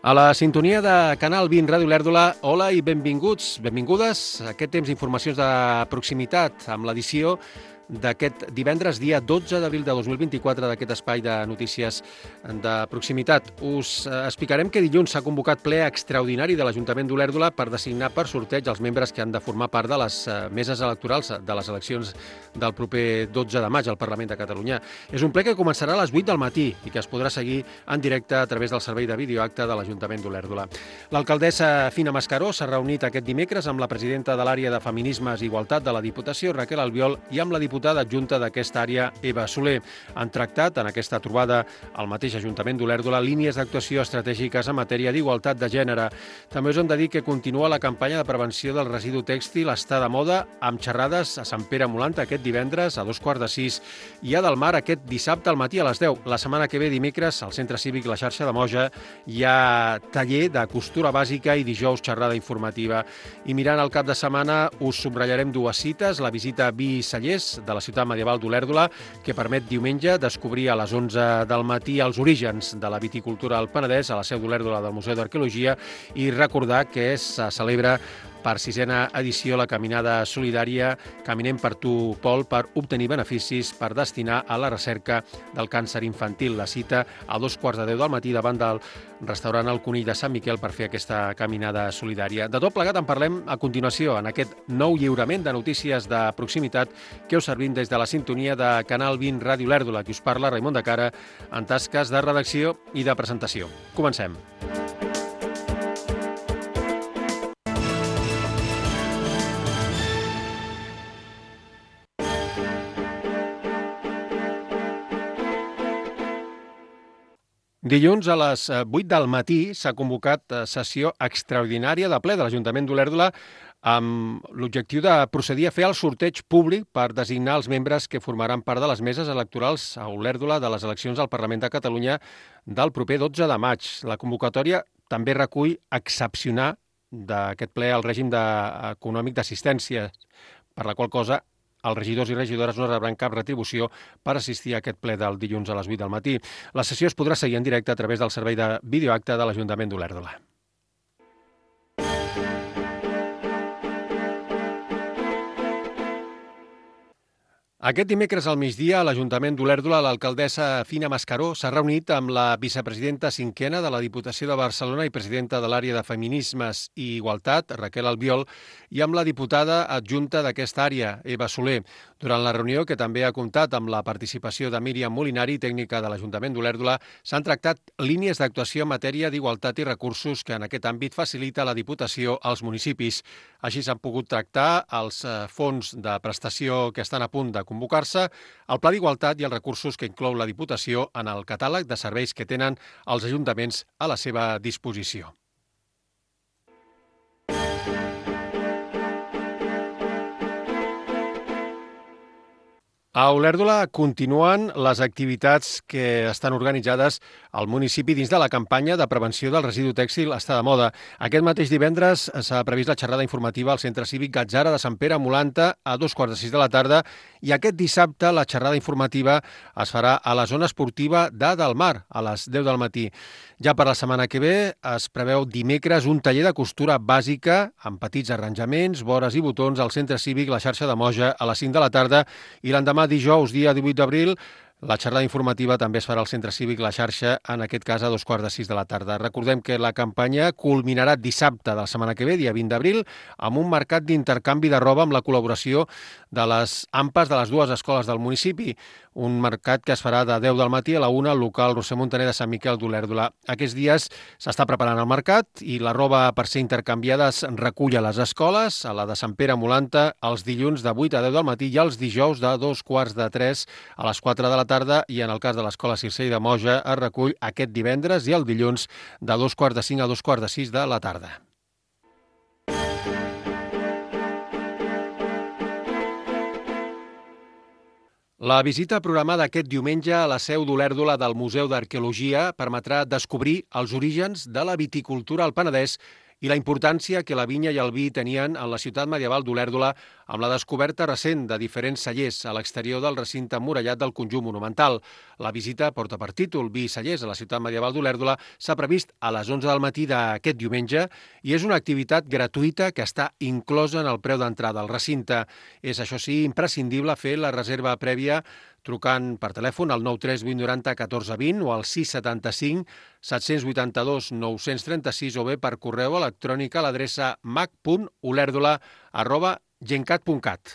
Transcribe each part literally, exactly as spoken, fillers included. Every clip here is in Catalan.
A la sintonia de Canal vint Ràdio Olèrdola, hola i benvinguts, benvingudes a aquest temps d'informacions de proximitat amb l'edició d'aquest divendres, dia dotze d'abril de dos mil vint-i-quatre, d'aquest espai de notícies de proximitat. Us explicarem que dilluns s'ha convocat ple extraordinari de l'Ajuntament d'Olèrdola per designar per sorteig els membres que han de formar part de les meses electorals de les eleccions del proper dotze de maig al Parlament de Catalunya. És un ple que començarà a les vuit del matí i que es podrà seguir en directe a través del servei de videoacte de l'Ajuntament d'Olèrdola. L'alcaldessa Fina Mascaró s'ha reunit aquest dimecres amb la presidenta de l'àrea de Feminismes i Igualtat de la Diputació, Raquel Albiol, i amb la diputada adjunta d'aquesta àrea, Eva Soler. Han tractat en aquesta trobada al mateix Ajuntament d'Olèrdola línies d'actuació estratègiques en matèria d'igualtat de gènere. També us hem de dir que continua la campanya de prevenció del residu tèxtil Està de moda, amb xerrades a Sant Pere Molanta aquest divendres a dos quarts de sis i a Del Mar aquest dissabte al matí a les deu. La setmana que ve, dimecres, al Centre Cívic La Xarxa de Moja hi ha taller de costura bàsica i dijous xerrada informativa. I mirant el cap de setmana us subratllarem dues cites: la visita a Vi Cellers de la ciutat medieval d'Olèrdola, que permet diumenge descobrir a les onze del matí els orígens de la viticultura al Penedès a la seu d'Olèrdola del Museu d'Arqueologia, i recordar que se celebra per sisena edició la caminada solidària Caminem per tu, Pol, per obtenir beneficis per destinar a la recerca del càncer infantil. La cita a dos quarts de deu del matí davant del restaurant El Conill de Sant Miquel per fer aquesta caminada solidària. De tot plegat en parlem a continuació en aquest nou lliurament de notícies de proximitat que us servim des de la sintonia de Canal vint Ràdio Olèrdola. Qui us parla, Raimon de Cara, en tasques de redacció i de presentació. Comencem. Dilluns a les vuit del matí s'ha convocat sessió extraordinària de ple de l'Ajuntament d'Olèrdola amb l'objectiu de procedir a fer el sorteig públic per designar els membres que formaran part de les meses electorals a Olèrdola de les eleccions al Parlament de Catalunya del proper dotze de maig. La convocatòria també recull excepcionar d'aquest ple el règim de, econòmic d'assistència, per la qual cosa els regidors i regidores no rebran cap retribució per assistir a aquest ple del dilluns a les vuit del matí. La sessió es podrà seguir en directe a través del servei de videoacte de l'Ajuntament d'Olèrdola. Aquest dimecres al migdia, a l'Ajuntament d'Olèrdola, l'alcaldessa Fina Mascaró s'ha reunit amb la vicepresidenta cinquena de la Diputació de Barcelona i presidenta de l'àrea de Feminismes i Igualtat, Raquel Albiol, i amb la diputada adjunta d'aquesta àrea, Eva Soler. Durant la reunió, que també ha comptat amb la participació de Míriam Molinari, tècnica de l'Ajuntament d'Olèrdola, s'han tractat línies d'actuació en matèria d'igualtat i recursos que en aquest àmbit facilita la Diputació als municipis. Així s'han pogut tractar els fons de prestació que estan a punt de convocar-se, el Pla d'Igualtat i els recursos que inclou la Diputació en el catàleg de serveis que tenen els ajuntaments a la seva disposició. A Olèrdola continuen les activitats que estan organitzades al municipi dins de la campanya de prevenció del residu tèxtil Està de moda. Aquest mateix divendres s'ha previst la xerrada informativa al Centre Cívic Gatzara de Sant Pere Molanta a dos quarts de sis de la tarda, i aquest dissabte la xerrada informativa es farà a la zona esportiva de Del Mar a les deu del matí. Ja per la setmana que ve es preveu dimecres un taller de costura bàsica amb petits arranjaments, vores i botons al Centre Cívic La Xarxa de Moja a les cinc de la tarda, i l'endemà dijous, dia divuit d'abril, la xerrada informativa també es farà al Centre Cívic La Xarxa, en aquest cas a dos quarts de sis de la tarda. Recordem que la campanya culminarà dissabte de la setmana que ve, dia vint d'abril, amb un mercat d'intercanvi de roba amb la col·laboració de les AMPAs de les dues escoles del municipi. Un mercat que es farà de deu del matí a la una al local Roser Montaner de Sant Miquel d'Olèrdola. Aquests dies s'està preparant el mercat i la roba per ser intercanviada es recull a les escoles, a la de Sant Pere Molanta, els dilluns de vuit a deu del matí i els dijous de dos quarts de tres a les quatre de la tarda, i en el cas de l'Escola Circell de Moja es recull aquest divendres i el dilluns de dos quarts de cinc a dos quarts de sis de la tarda. La visita programada aquest diumenge a la seu d'Olèrdola del Museu d'Arqueologia permetrà descobrir els orígens de la viticultura al Penedès i la importància que la vinya i el vi tenien en la ciutat medieval d'Olèrdola amb la descoberta recent de diferents cellers a l'exterior del recinte emmurallat del conjunt monumental. La visita porta per títol Vi i cellers a la ciutat medieval d'Olèrdola. S'ha previst a les onze del matí d'aquest diumenge i és una activitat gratuïta que està inclosa en el preu d'entrada al recinte. És, això sí, imprescindible fer la reserva prèvia trucant per telèfon al nou tres vuit nou zero un quatre dos zero o al sis setanta cinc set vuit dos nou tres sis o bé per correu electrònic a l'adreça mac punt olèrdola arroba gencat punt cat.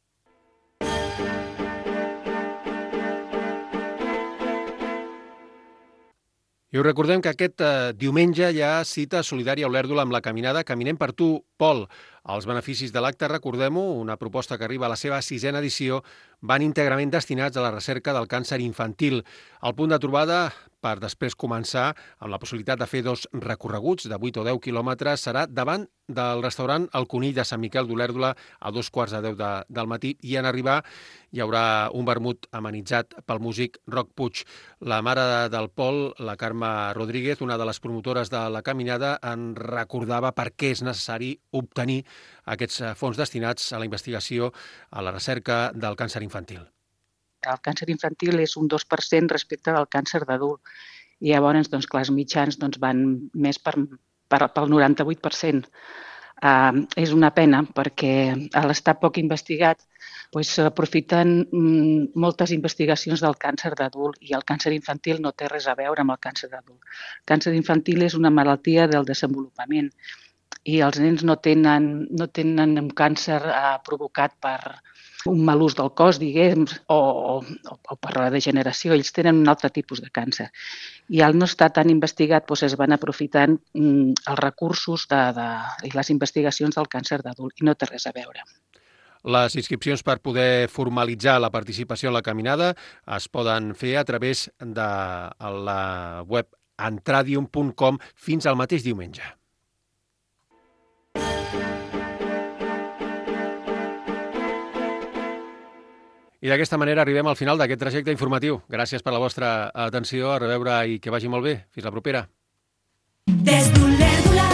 I us recordem que aquest eh, diumenge hi ha cita solidària a Olèrdola amb la caminada Caminem per tu, Pol. Els beneficis de l'acte, recordem-ho, una proposta que arriba a la seva sisena edició, van íntegrament destinats a la recerca del càncer infantil. El punt de trobada, per després començar amb la possibilitat de fer dos recorreguts de vuit o deu quilòmetres, serà davant del restaurant El Conill de Sant Miquel d'Olèrdola a dos quarts de deu de, del matí, i en arribar hi haurà un vermut amenitzat pel músic Roc Puig. La mare del Pol, la Carme Rodríguez, una de les promotores de la caminada, en recordava per què és necessari obtenir aquests fons destinats a la investigació, a la recerca del càncer infantil. El càncer infantil és un dos per cent respecte del càncer d'adult. I llavors, doncs, clar, els mitjans doncs, van més per, per, pel noranta-vuit per cent. Uh, és una pena perquè a l'estar poc investigat doncs, s'aprofiten mm, moltes investigacions del càncer d'adult i el càncer infantil no té res a veure amb el càncer d'adult. El càncer infantil és una malaltia del desenvolupament i els nens no tenen, no tenen un càncer uh, provocat per un mal ús del cos, diguem, o, o, o per la degeneració. Ells tenen un altre tipus de càncer. I al no estar tan investigat, doncs es van aprofitant mm, els recursos de, de, i les investigacions del càncer d'adult, i no té res a veure. Les inscripcions per poder formalitzar la participació en la caminada es poden fer a través de la web antradium punt com fins al mateix diumenge. I d'aquesta manera arribem al final d'aquest trajecte informatiu. Gràcies per la vostra atenció, a reveure i que vagi molt bé. Fins la propera. Des d'Olèrdola